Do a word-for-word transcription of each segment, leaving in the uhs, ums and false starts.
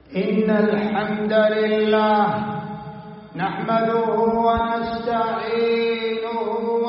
إن الحمد لله نحمده ونستعينه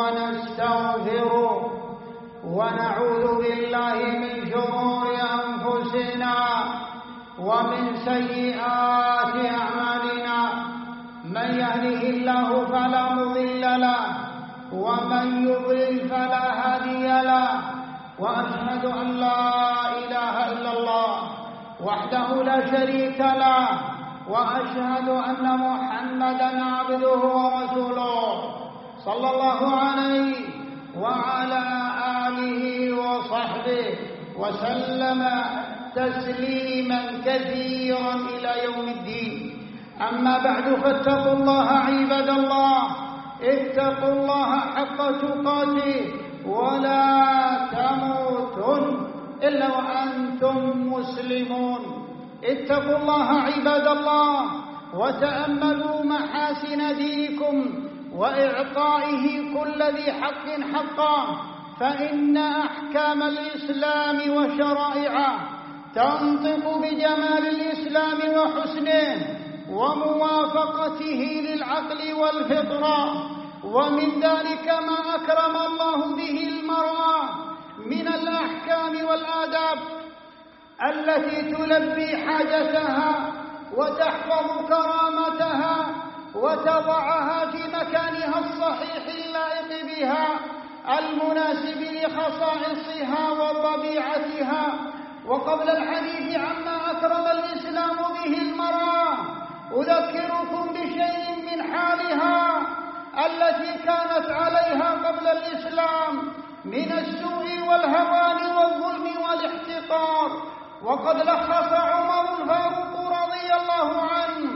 ونستغفره ونعوذ بالله من شرور أنفسنا ومن سيئات أعمالنا. من يهده الله فلا مضل له ومن يضلل فلا هادي له، وأشهد أن لا إله إلا الله وحده لا شريك له، وأشهد أن محمدًا عبده ورسوله صلى الله عليه وعلى آله وصحبه وسلم تسليمًا كثيرًا إلى يوم الدين. أما بعد، فاتقوا الله عباد الله، اتقوا الله حق تقاته ولا تموتن إلا وأنتم مسلمون. اتقوا الله عباد الله وتأملوا محاسن دينكم وإعطائه كل ذي حق حقا، فإن أحكام الإسلام وشرائعه تنطق بجمال الإسلام وحسنه وموافقته للعقل والفطرة. ومن ذلك ما أكرم الله به المرأة من الأحكام والآداب التي تلبي حاجتها وتحفظ كرامتها وتضعها في مكانها الصحيح اللائق بها المناسب لخصائصها وطبيعتها. وقبل الحديث عما أكرم الإسلام به المرأة، أذكركم بشيء من حالها التي كانت عليها قبل الإسلام من السوء والهوان والظلم والاحتقار. وقد لخص عمر الفاروق رضي الله عنه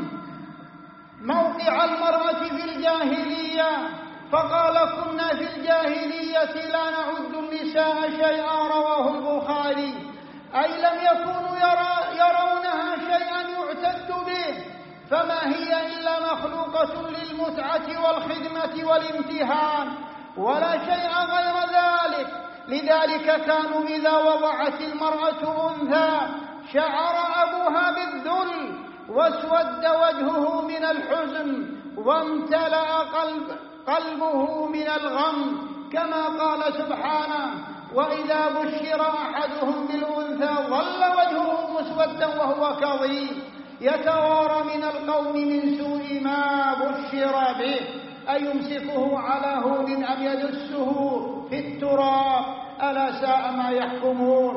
موقع المرأة في الجاهلية فقال: كنا في الجاهلية لا نعد النساء شيئا، رواه البخاري، أي لم يكونوا يرى يرونها شيئا يعتد به، فما هي إلا مخلوقة للمتعة والخدمة والامتهان ولا شيء غير ذلك. لذلك كانوا إذا وضعت المرأة أنثى شعر أبوها بالذل واسود وجهه من الحزن وامتلأ قلب قلبه من الغم، كما قال سبحانه: وإذا بشر أحدهم بالأنثى ظل وجهه مسودا وهو كظيم يتوارى من القوم من سوء ما بشر به، أيمسكه على هون أم يدسه في التراب ألا ساء ما يحكمون.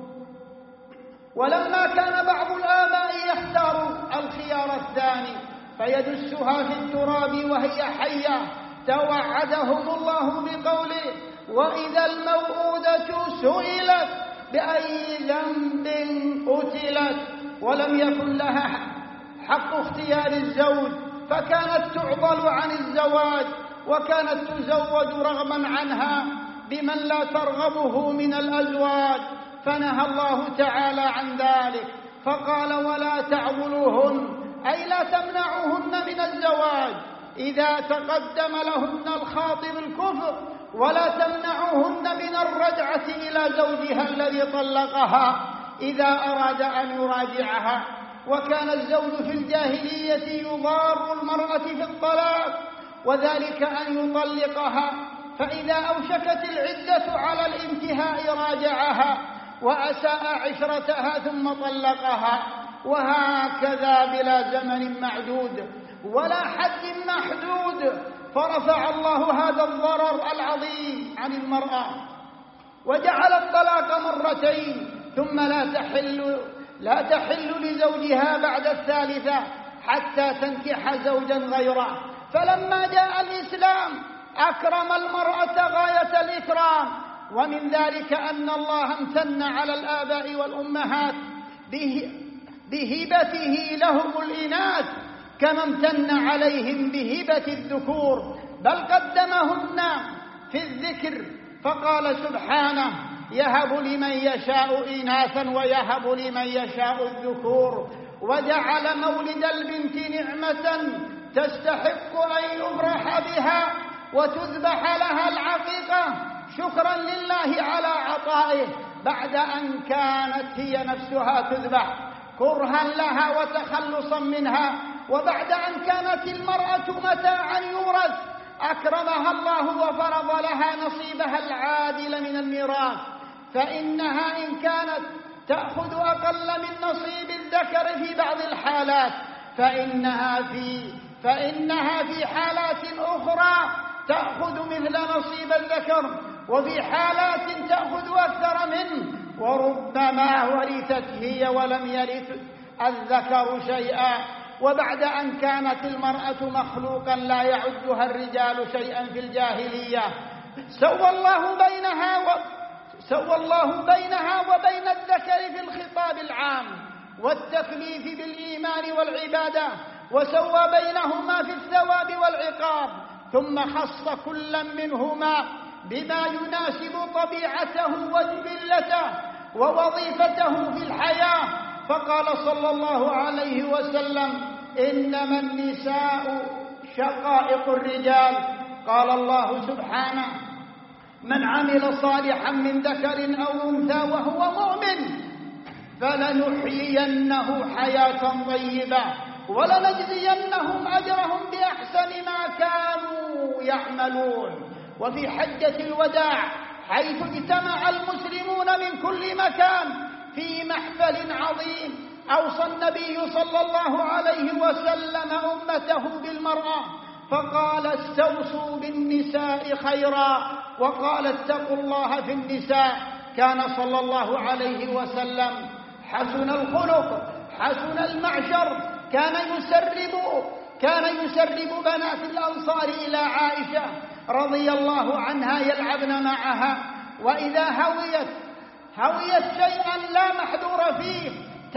ولما كان بعض الآباء يختار الخيار الثاني فيدسها في التراب وهي حية، توعدهم الله بقوله: وإذا الموءودة سئلت بأي ذنب قتلت. ولم يكن لها حق اختيار الزوج، فكانت تعضل عن الزواج وكانت تزوج رغما عنها بمن لا ترغبه من الأزواج، فنهى الله تعالى عن ذلك فقال: ولا تعضلوهن، أي لا تمنعوهن من الزواج إذا تقدم لهن الخاطب الكفر، ولا تمنعوهن من الرجعة إلى زوجها الذي طلقها إذا أراد أن يراجعها. وكان الزوج في الجاهلية يضار المرأة في الطلاق، وذلك أن يطلقها، فإذا أوشكت العدة على الانتهاء راجعها وأساء عشرتها ثم طلقها، وهكذا بلا زمن معدود ولا حد محدود. فرفع الله هذا الضرر العظيم عن المرأة وجعل الطلاق مرتين، ثم لا تحل لا تحل لزوجها بعد الثالثة حتى تنكح زوجا غيره. فلما جاء الإسلام أكرم المرأة غاية الإكرام، ومن ذلك أن الله امتن على الآباء والأمهات بهبته لهم الإناث كما امتن عليهم بهبة الذكور، بل قدمهن في الذكر فقال سبحانه: يهب لمن يشاء إناثا ويهب لمن يشاء الذكور. وجعل مولد البنت نعمة تستحق أن يفرح بها وتذبح لها العقيقة شكرا لله على عطائه بعد أن كانت هي نفسها تذبح. كرها لها وتخلصا منها. وبعد أن كانت المرأة متاعا يورث أكرمها الله وفرض لها نصيبها العادل من الميراث، فإنها إن كانت تأخذ أقل من نصيب الذكر في بعض الحالات فإنها في فإنها في حالات أخرى تأخذ مثل نصيب الذكر، وفي حالات تأخذ أكثر منه، وربما ورثت هي ولم يرث الذكر شيئا. وبعد أن كانت المرأة مخلوقا لا يعدها الرجال شيئا في الجاهلية، سوى الله بينها و... سوى الله بينها وبين الذكر في الخطاب العام والتكليف بالإيمان والعبادة، وسوى بينهما في الثواب والعقاب، ثم خص كلا منهما بما يناسب طبيعته وجبلته ووظيفته في الحياة. فقال صلى الله عليه وسلم: إنما النساء شقائق الرجال. قال الله سبحانه: من عمل صالحا من ذكر أو أنثى وهو مؤمن فلنحيينه حياة طيبة ولنجزينهم أجرهم بأحسن ما كانوا يعملون. وفي حجة الوداع حيث اجتمع المسلمون من كل مكان في محفل عظيم، أوصى النبي صلى الله عليه وسلم أمته بالمرأة فقال: استوصوا بالنساء خيرا، وقال: اتقوا الله في النساء. كان صلى الله عليه وسلم حسن الخلق حسن المعشر، كان يسرب كان يسرب بنات الأنصار إلى عائشة رضي الله عنها يلعبن معها، وإذا هويت هويت شيئا لا محذور فيه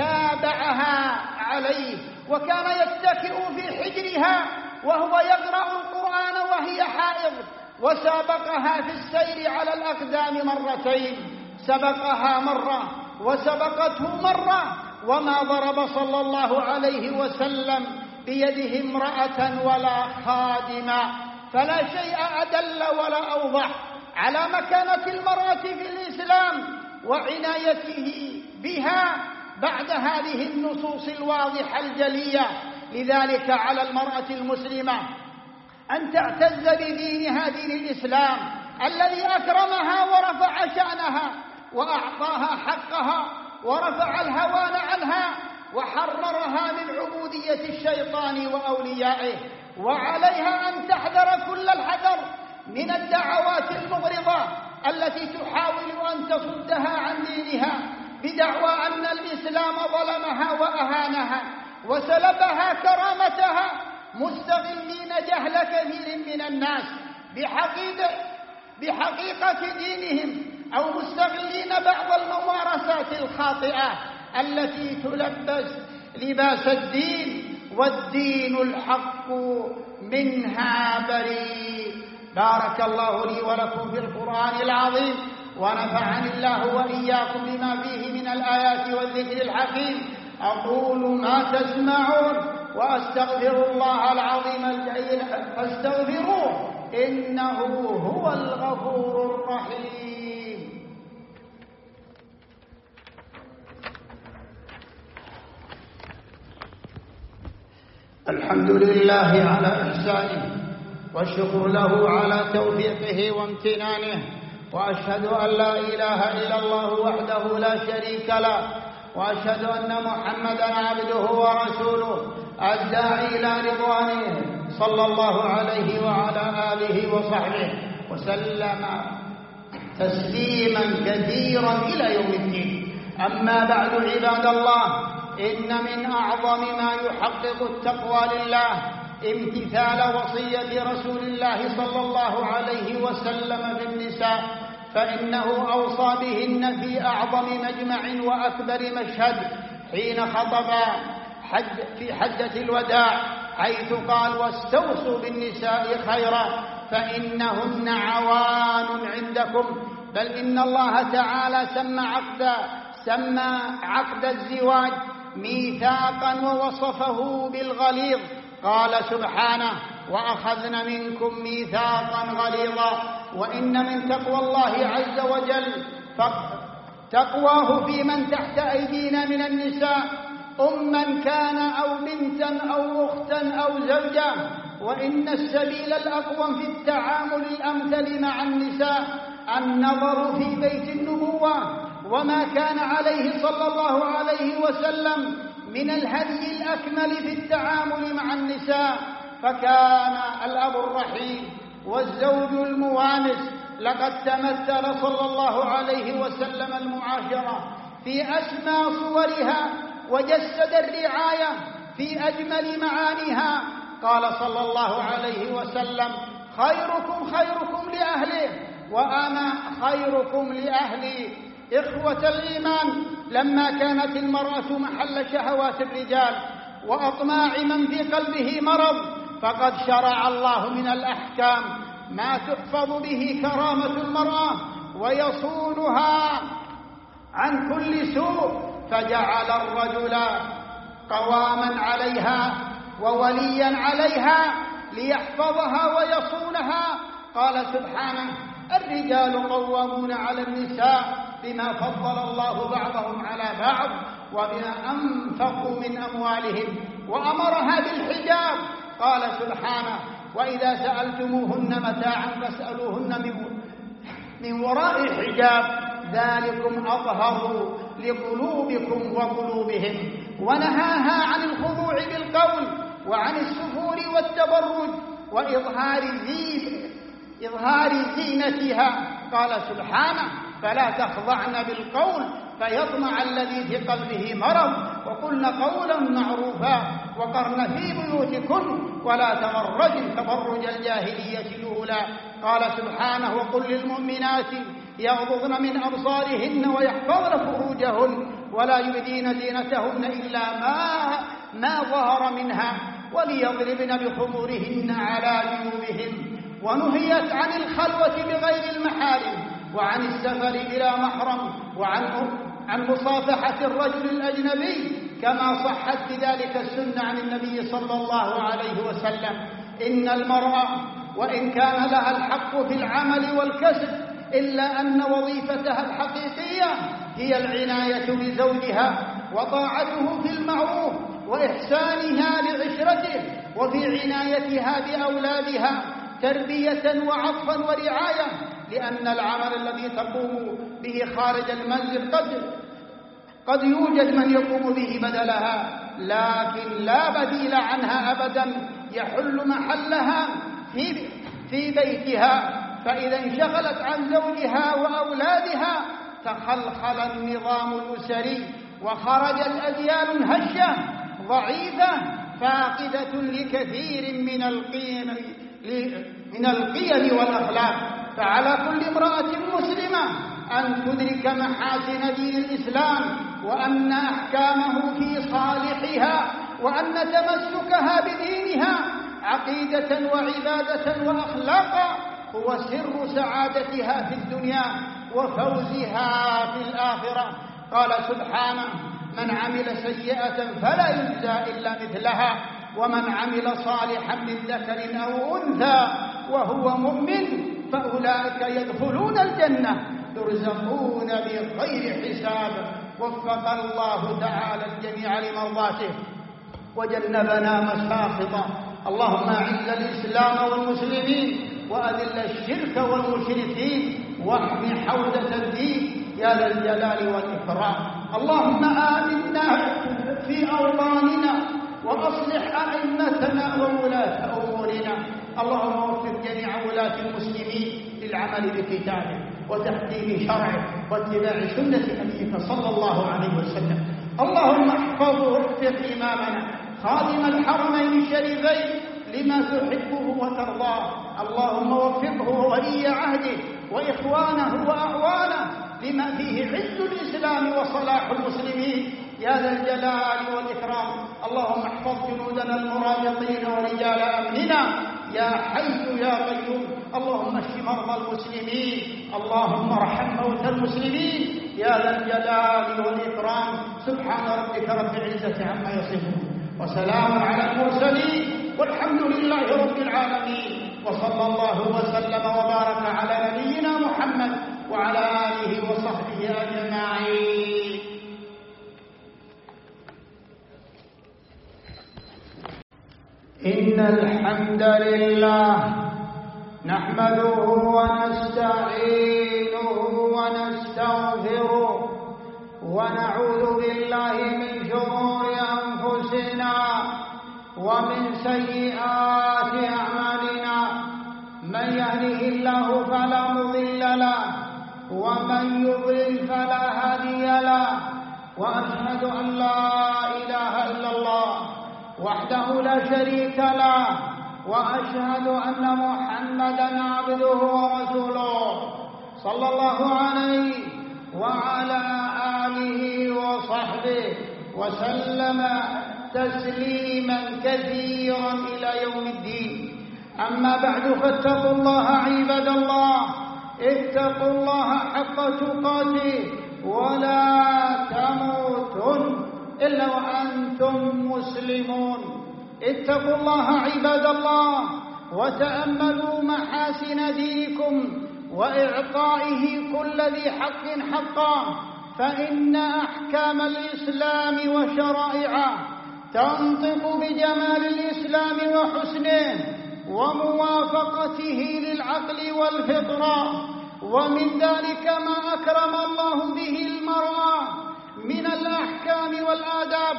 تابعها عليه، وكان يتكئ في حجرها وهو يقرأ القرآن وهي حائض، وسابقها في السير على الأقدام مرتين، سبقها مرة وسبقته مرة، وما ضرب صلى الله عليه وسلم بيده امرأة ولا خادما. فلا شيء أدل ولا أوضح على مكانة المرأة في الإسلام وعنايته بها بعد هذه النصوص الواضحة الجلية. لذلك على المرأة المسلمة أن تعتز بدينها دين الإسلام الذي أكرمها ورفع شأنها وأعطاها حقها ورفع الهوان عنها وحررها من عبودية الشيطان وأوليائه. وعليها أن تحذر كل الحذر من الدعوات المغرضة التي تحاول أن تصدها عن دينها بدعوى أن الإسلام ظلمها وأهانها وسلبها كرامتها، مستغلين جهل كثير من الناس بحقيقة, بحقيقة دينهم، أو مستغلين بعض الممارسات الخاطئة التي تلبس لباس الدين، والدين الحق منها بريء. بارك الله لي ولكم في القرآن العظيم، ونفعني الله وإياكم بما فيه من الآيات والذكر الحكيم. أقول ما تسمعون وأستغفر الله العظيم الجليل فاستغفروه إنه هو الغفور الرحيم. الحمد لله على إحسانه، والشكر له على توفيقه وامتنانه، وأشهد أن لا إله إلا الله وحده لا شريك له، وأشهد أن محمدًا عبده ورسوله الداعي إلى رضوانه صلى الله عليه وعلى آله وصحبه وسلم تسليمًا كثيرًا إلى يوم الدين. أما بعد عباد الله، إن من أعظم ما يحقق التقوى لله امتثال وصية رسول الله صلى الله عليه وسلم في النساء، فإنه أوصى بهن في أعظم مجمع وأكبر مشهد حين خطب حج في حجة الوداع، حيث قال: واستوصوا بالنساء خيرا فإنهن عوان عندكم. بل إن الله تعالى سمى عقد سمى عقد الزواج ميثاقا ووصفه بالغليظ. قال سبحانه: وأخذن منكم ميثاقا غليظا. وإن من تقوى الله عز وجل تقواه في من تحت أيدينا من النساء أما كان أو بنتا أو أختا أو زوجة. وإن السبيل الأقوم في التعامل الأمثل مع النساء النظر في بيت النبوة وما كان عليه صلى الله عليه وسلم من الهدي الأكمل في التعامل مع النساء. فكان الأب الرحيم والزوج الموانس لقد تمثل صلى الله عليه وسلم المعاشرة في أسمى صورها وجسد الرعاية في أجمل معانيها. قال صلى الله عليه وسلم: خيركم خيركم لأهله وأنا خيركم لأهلي. إخوة الإيمان، لما كانت المرأة محل شهوات الرجال وأطماع من في قلبه مرض، فقد شرع الله من الأحكام ما تحفظ به كرامة المرأة ويصونها عن كل سوء، فجعل الرجل قواما عليها ووليا عليها ليحفظها ويصونها. قال سبحانه: الرجال قوامون على النساء بما فضل الله بعضهم على بعض وبما أنفقوا من أموالهم. وأمرها بالحجاب. قال سبحانه: وإذا سألتموهن متاعا فاسألوهن من وراء حجاب ذلكم أطهر لقلوبكم وقلوبهم. ونهاها عن الخضوع بالقول وعن السفور والتبرج وإظهار زين إظهار زينتها. قال سبحانه: فلا تخضعن بالقول فيطمع الذي في قلبه مرض وقلن قولا معروفا وقرن في بيوتكن ولا تبرجن تبرج الجاهلية الأولى. قال سبحانه: وقل للمؤمنات يغضضن من أبصارهن ويحفظن فروجهن ولا يبدين زينتهن إلا ما ما ظهر منها وليضربن بخمورهن على جيوبهن. ونهيت عن الخلوة بغير المحارم وعن السفر بلا محرم وعن عن مصافحة الرجل الأجنبي كما صحت بذلك السنة عن النبي صلى الله عليه وسلم. إن المرأة وإن كان لها الحق في العمل والكسب إلا أن وظيفتها الحقيقية هي العناية بزوجها وطاعته في المعروف وإحسانها لعشرته وفي عنايتها بأولادها تربية وعطفا ورعاية، لأن العمل الذي تقوم به خارج المنزل قد قد يوجد من يقوم به بدلها، لكن لا بديل عنها أبدا يحل محلها في في بيتها. فإذا انشغلت عن زوجها وأولادها تخلخل النظام الأسري وخرجت أجيال هشة ضعيفة فاقدة لكثير من القيم من القيم والأخلاق. فعلى كل امرأة مسلمة أن تدرك محاسن دين الإسلام وأن أحكامه في صالحها وأن تمسكها بدينها عقيدة وعبادة وأخلاقا هو سر سعادتها في الدنيا وفوزها في الآخرة. قال سبحانه: من عمل سيئة فلا يجزى إلا مثلها ومن عمل صالحا من ذكر أو أنثى وهو مؤمن فأولئك يدخلون الجنة يرزقون بغير حساب. وفق الله تعالى الجميع لمرضاته وجنبنا مساخطه. اللهم أعز الإسلام والمسلمين وأذل الشرك والمشركين واحم حوزة الدين يا ذا الجلال والإكرام. اللهم آمنا في أوطاننا وأصلح أئمتنا وولاة أمورنا. اللهم وفق جميع ولاة المسلمين للعمل بكتابه وتحكيم شرعه واتباع سنة نبيك صلى الله عليه وسلم. اللهم احفظه واحفظ إمامنا خادم الحرمين الشريفين لما تحبه وترضاه. اللهم وفقه وولي عهده وإخوانه وأعوانه لما فيه عز الإسلام وصلاح المسلمين يا ذا الجلال والإكرام. اللهم احفظ جنودنا المرابطين ورجال أمننا يا حي يا قيوم. اللهم اشف مرضى المسلمين. اللهم ارحم موتى المسلمين يا ذا الجلال والإكرام. سبحان ربك رب العزة عما يصفون وسلام على المرسلين والحمد لله رب العالمين. وصلى الله وسلم وبارك على نبينا محمد وعلى آله وصحبه أجمعين. إن الحمد لله نحمده ونستعينه ونستغفره ونعوذ بالله من شرور أنفسنا ومن سيئات أعمالنا. من يهده الله فلا مضل له ومن يضلل فلا هادي له، وأشهد أن لا إله إلا الله وحده لا شريك له، وأشهد أن محمدًا عبده ورسوله صلى الله عليه وعلى آله وصحبه وسلم تسليمًا كثيرًا إلى يوم الدين. أما بعد، فاتقوا الله عباد الله، اتقوا الله حق تقاته ولا تموتن إلا وأنتم مسلمون. اتقوا الله عباد الله وتأملوا محاسن دينكم وإعطائه كل ذي حق حقا، فإن أحكام الإسلام وشرائعه تنطق بجمال الإسلام وحسنه وموافقته للعقل والفطرة. ومن ذلك ما أكرم الله به المرأة من الأحكام والآداب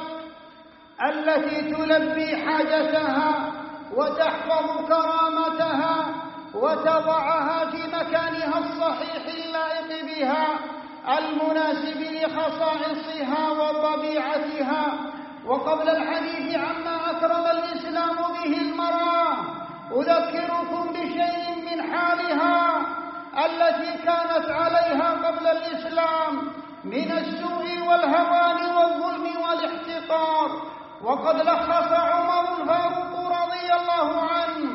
التي تلبي حاجتها وتحفظ كرامتها وتضعها في مكانها الصحيح اللائق بها المناسب لخصائصها وطبيعتها. وقبل الحديث عما أكرم الإسلام به المرأة، أذكركم بشيء من حالها التي كانت عليها قبل الإسلام من السوء والهوان والظلم والاحتقار. وقد لخص عمر الفاروق رضي الله عنه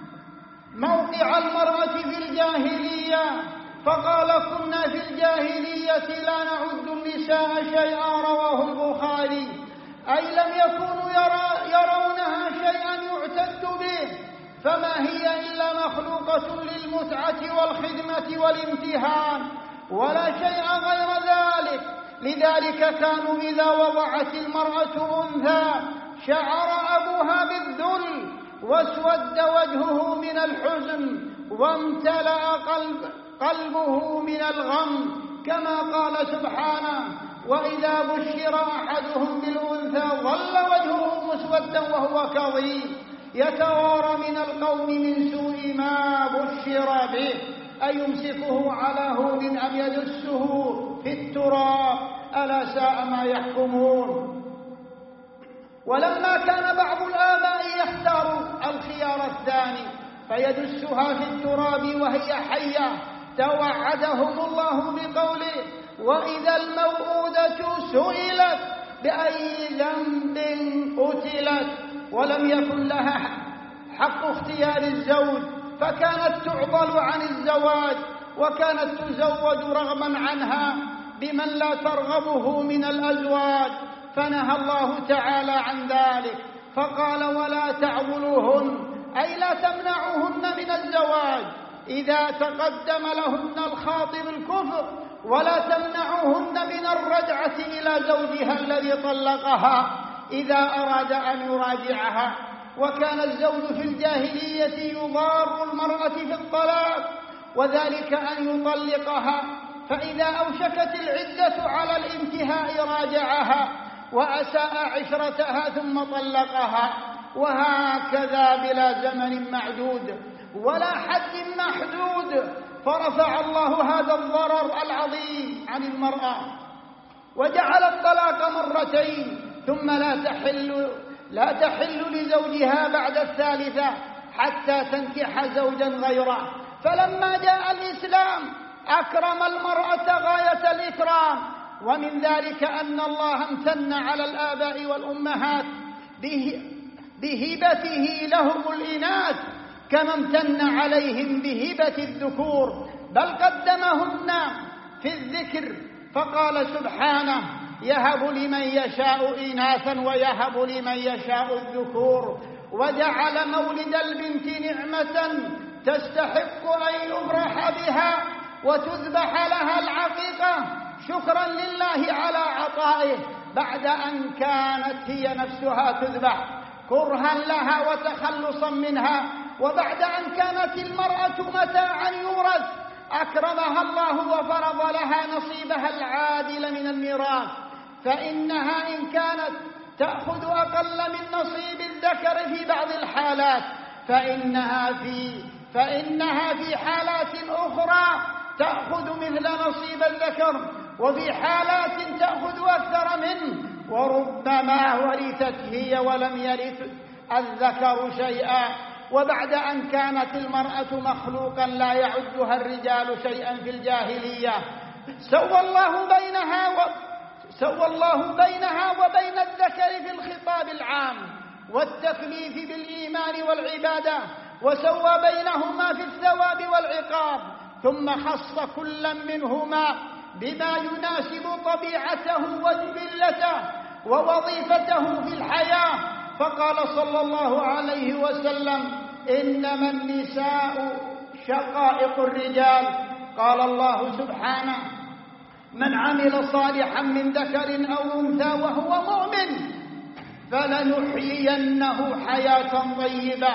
موقع المرأة في الجاهلية فقال: كنا في الجاهلية لا نعد النساء شيئا. رواه البخاري. أي لم يكونوا يرى يرونها شيئا يعتد به، فما هي إلا مخلوقة للمتعة والخدمة والامتهان ولا شيء غير ذلك. لذلك كانوا إذا وضعت المرأة أنثى شعر أبوها بالذل واسود وجهه من الحزن وامتلأ قلب قلبه من الغم، كما قال سبحانه: وإذا بشر أحدهم بالأنثى ظل وجهه مسودا وهو كظيم يتوارى من القوم من سوء ما بشر به، أيمسكه على هون أم يدسه في التراب ألا ساء ما يحكمون. ولما كان بعض الآباء يختار الخيار الثاني فيدسها في التراب وهي حية، توعدهم الله بقوله: وإذا الموءودة سئلت بأي ذنب قتلت. ولم يكن لها حق اختيار الزوج، فكانت تعضل عن الزواج وكانت تزوج رغما عنها بمن لا ترغبه من الأزواج، فنهى الله تعالى عن ذلك فقال: ولا تعضلوهن، أي لا تمنعوهن من الزواج إذا تقدم لهن الخاطب الكفر، ولا تمنعوهن من الرجعة إلى زوجها الذي طلقها إذا أراد أن يراجعها. وكان الزوج في الجاهلية يضار المرأة في الطلاق، وذلك أن يطلقها، فإذا أوشكت العدة على الانتهاء راجعها وأساء عشرتها ثم طلقها، وهكذا بلا زمن معدود ولا حد محدود. فرفع الله هذا الضرر العظيم عن المرأة وجعل الطلاق مرتين، ثم لا تحل لا تحل لزوجها بعد الثالثة حتى تنكح زوجا غيره. فلما جاء الإسلام أكرم المرأة غاية الإكرام، ومن ذلك أن الله امتن على الآباء والأمهات بهبته لهم الإناث كما امتن عليهم بهبة الذكور، بل قدمهن في الذكر فقال سبحانه: يهب لمن يشاء إناثا ويهب لمن يشاء الذكور. وجعل مولد البنت نعمة تستحق أن يبرح بها وتذبح لها العقيقة شكرا لله على عطائه بعد أن كانت هي نفسها تذبح. كرها لها وتخلصا منها. وبعد أن كانت المرأة متاعا يورث أكرمها الله وفرض لها نصيبها العادل من الميراث، فإنها إن كانت تأخذ أقل من نصيب الذكر في بعض الحالات فإنها في فإنها في حالات أخرى تأخذ مثل نصيب الذكر، وفي حالات تأخذ أكثر منه، وربما ورثت هي ولم يرث الذكر شيئا. وبعد أن كانت المرأة مخلوقا لا يعدها الرجال شيئا في الجاهلية، سوى الله بينها و... سوى الله بينها وبين الذكر في الخطاب العام والتكليف بالإيمان والعبادة، وسوى بينهما في الثواب والعقاب، ثم خص كلا منهما بما يناسب طبيعته وجبلته ووظيفته في الحياة. فقال صلى الله عليه وسلم: إنما النساء شقائق الرجال. قال الله سبحانه: من عمل صالحا من ذكر أو أنثى وهو مؤمن فلنحيينه حياة طيبة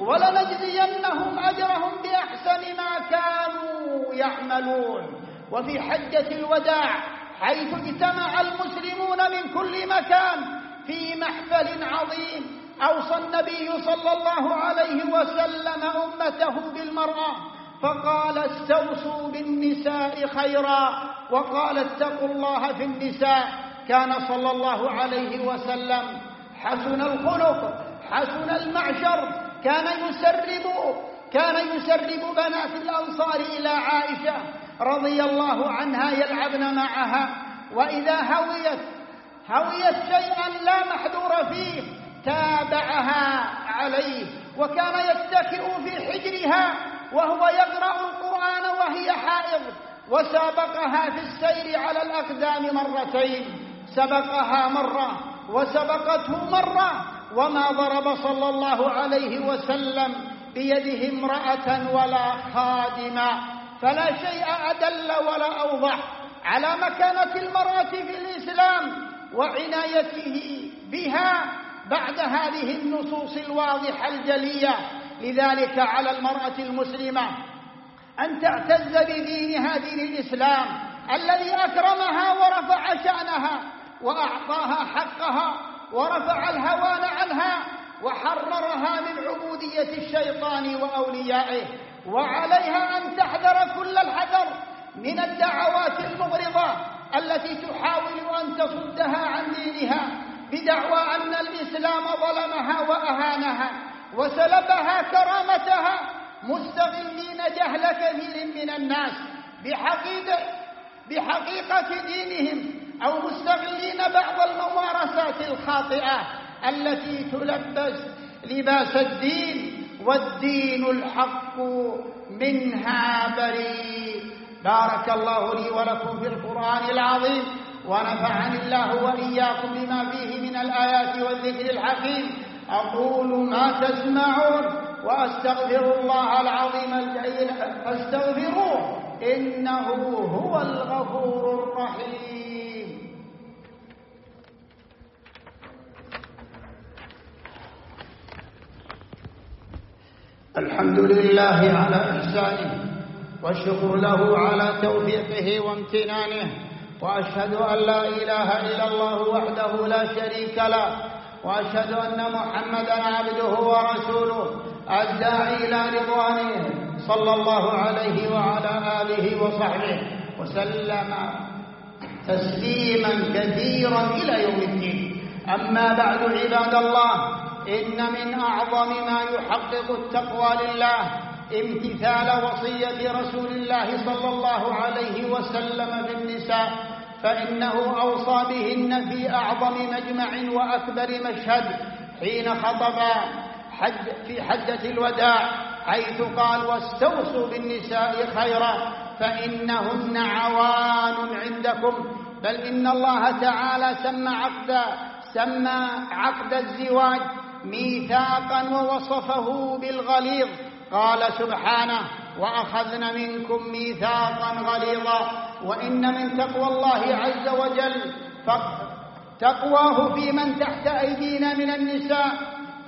ولنجزينهم أجرهم بأحسن ما كانوا يعملون. وفي حجة الوداع حيث اجتمع المسلمون من كل مكان في محفل عظيم، أوصى النبي صلى الله عليه وسلم أمته بالمرأة فقال: استوصوا بالنساء خيرا، وقال: اتقوا الله في النساء. كان صلى الله عليه وسلم حسن الخلق حسن المعشر، كان يسرب كان يسرب بنات الأنصار إلى عائشة رضي الله عنها يلعبن معها، وإذا هويت هويت شيئا لا محذور فيه تابعها عليه، وكان يتكئ في حجرها وهو يقرأ القرآن وهي حائض، وسابقها في السير على الأقدام مرتين، سبقها مرة وسبقته مرة، وما ضرب صلى الله عليه وسلم بيده امرأة ولا خادما. فلا شيء أدل ولا أوضح على مكانة المرأة في الإسلام وعنايته بها بعد هذه النصوص الواضحة الجلية. لذلك على المرأة المسلمة أن تعتز بدينها دين الإسلام الذي أكرمها ورفع شأنها وأعطاها حقها ورفع الهوان عنها وحررها من عبودية الشيطان وأوليائه. وعليها أن تحذر كل الحذر من الدعوات المغرضة التي تحاول أن تصدها عن دينها بدعوى أن الإسلام ظلمها وأهانها وسلبها كرامتها، مستغلين جهل كثير من الناس بحقيقة, بحقيقة دينهم، أو مستغلين بعض الممارسات الخاطئة التي تلبس لباس الدين، والدين الحق منها بريء. بارك الله لي ولكم في القرآن العظيم، ونفعني الله وإياكم بما فيه من الآيات والذكر الحكيم. أقول ما تسمعون وأستغفر الله العظيم الجليل فاستغفروه إنه هو الغفور الرحيم. الحمد لله على إحسانه، والشكر له على توفيقه وامتنانه، وأشهد أن لا إله إلا الله وحده لا شريك له، وأشهد أن محمدًا عبده ورسوله الداعي إلى رضوانه صلى الله عليه وعلى آله وصحبه وسلم تسليمًا كثيرًا إلى يوم الدين. أما بعد عباد الله، إن من أعظم ما يحقق التقوى لله امتثال وصية رسول الله صلى الله عليه وسلم بالنساء، فإنه أوصى بهن في أعظم مجمع وأكبر مشهد حين خطب حج في حجة الوداع، حيث قال: واستوصوا بالنساء خيرا فإنهن عوان عندكم. بل إن الله تعالى سمى عقد سمى عقد الزواج ميثاقا ووصفه بالغليظ. قال سبحانه: وأخذن منكم ميثاقا غليظا. وإن من تقوى الله عز وجل تقواه في من تحت أيدينا من النساء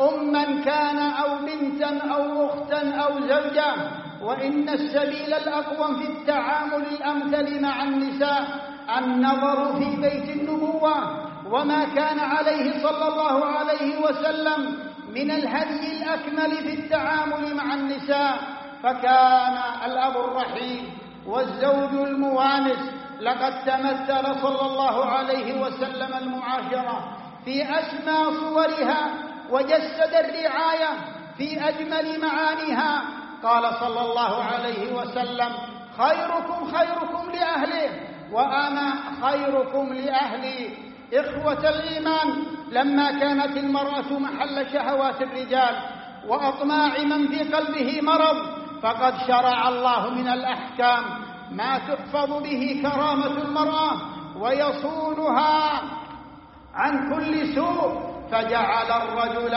أما كان أو بنتا أو أختا أو زوجة. وإن السبيل الأقوم في التعامل الأمثل مع النساء النظر في بيت النبوة وما كان عليه صلى الله عليه وسلم من الهدي الأكمل في التعامل مع النساء. فكان الأب الرحيم والزوج الموانس لقد تمثل صلى الله عليه وسلم المعاشرة في أسمى صورها وجسد الرعاية في أجمل معانيها. قال صلى الله عليه وسلم: خيركم خيركم لأهله وأنا خيركم لأهلي. إخوة الإيمان، لما كانت المرأة محل شهوات الرجال وأطماع من في قلبه مرض، فقد شرع الله من الأحكام ما تحفظ به كرامة المرأة ويصونها عن كل سوء، فجعل الرجل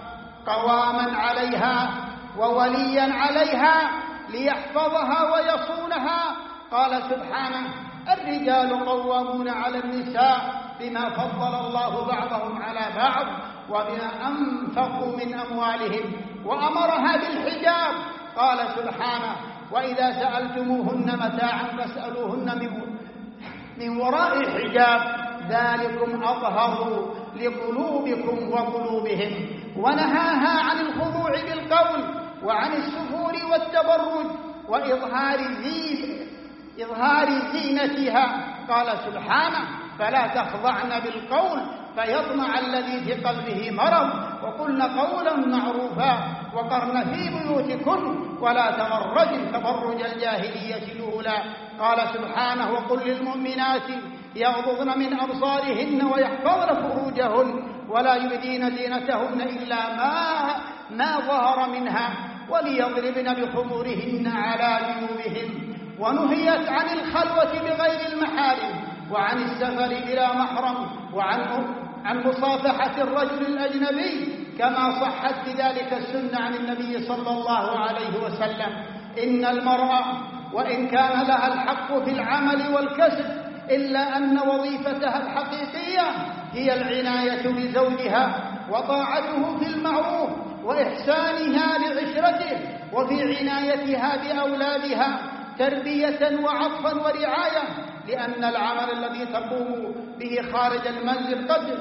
قواما عليها ووليا عليها ليحفظها ويصونها. قال سبحانه: الرجال قوامون على النساء بما فضل الله بعضهم على بعض وبما أنفقوا من أموالهم. وأمرها بالحجاب. قال سبحانه: وإذا سألتموهن متاعا فاسألوهن من من وراء حجاب ذلكم أطهر لقلوبكم وقلوبهم. ونهاها عن الخضوع بالقول وعن السفور والتبرج وإظهار زين إظهار زينتها. قال سبحانه: فلا تخضعن بالقول فيطمع الذي في قلبه مرض وقلن قولا معروفا وقرن في بيوتكن ولا تبرجن تبرج الجاهلية الأولى. قال سبحانه: وقل للمؤمنات يغضضن من أبصارهن ويحفظن فروجهن ولا يبدين زينتهن إلا ما ما ظهر منها وليضربن بخمورهن على جيوبهن. ونهيت عن الخلوة بغير المحارم وعن السفر بلا محرم وعن عن مصافحة الرجل الأجنبي كما صحت بذلك السنة عن النبي صلى الله عليه وسلم. إن المرأة وإن كان لها الحق في العمل والكسب إلا أن وظيفتها الحقيقية هي العناية بزوجها وطاعته في المعروف وإحسانها لعشرته وفي عنايتها بأولادها تربية وعطفا ورعاية، لأن العمل الذي تقوم به خارج المنزل قد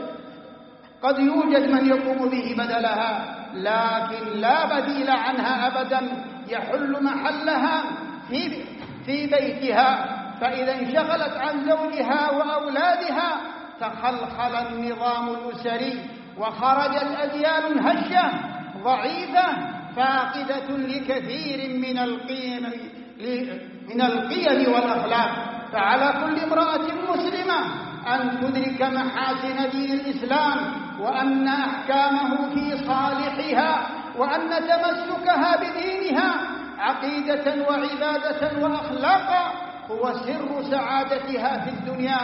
قد يوجد من يقوم به بدلها، لكن لا بديل عنها أبدا يحل محلها في في بيتها. فإذا انشغلت عن زوجها وأولادها تخلخل النظام الأسري وخرجت أجيال هشة ضعيفة فاقدة لكثير من القيم من القيم والأخلاق. فعلى كل امرأة مسلمة أن تدرك محاسن دين الإسلام وأن أحكامه في صالحها وأن تمسكها بدينها عقيدة وعبادة وأخلاقا هو سر سعادتها في الدنيا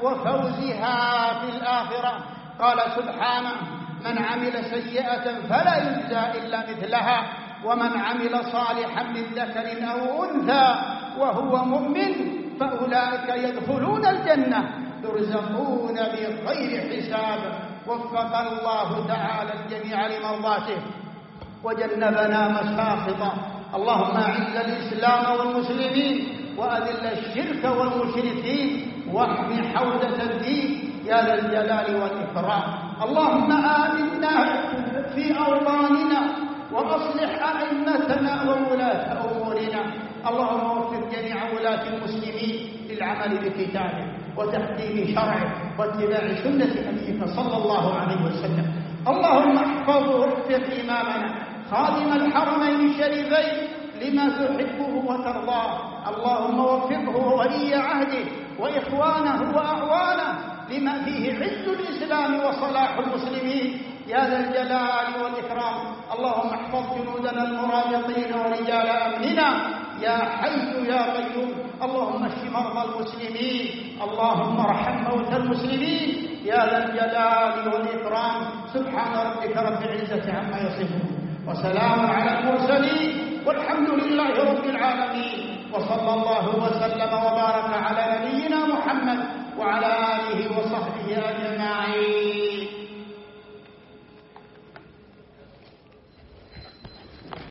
وفوزها في الآخرة. قال سبحانه: من عمل سيئة فلا يجزى إلا مثلها ومن عمل صالحا من ذكر أو أنثى وهو مؤمن فأولئك يدخلون الجنة يرزقون بغير حساب. وفق الله تعالى الجميع لمرضاته وجنبنا مساخطه. اللهم أعز الإسلام والمسلمين وأذل الشرك والمشركين واحم حوزة الدين يا ذا الجلال والإكرام. اللهم آمنا في أوطاننا وأصلح أئمتنا وولاة أمورنا. اللهم وفق جميع ولاة المسلمين للعمل بكتابه وتحكيم شرعه واتباع سنة نبيك صلى الله عليه وسلم. اللهم احفظه واحفظ إمامنا خادم الحرمين الشريفين لما تحبه وترضاه. اللهم وفقه وولي عهده وإخوانه وأعوانه لما فيه عز الإسلام وصلاح المسلمين يا ذا الجلال والإكرام. اللهم احفظ جنودنا المرابطين ورجال أمننا يا حي يا قيوم. اللهم اشف مرضى المسلمين. اللهم ارحم موتى المسلمين يا ذا الجلال والإكرام. سبحان ربك رب العزة عما يصفون وسلام على المرسلين والحمد لله رب العالمين. وصلى الله وسلم وبارك على نبينا محمد وعلى آله وصحبه أجمعين.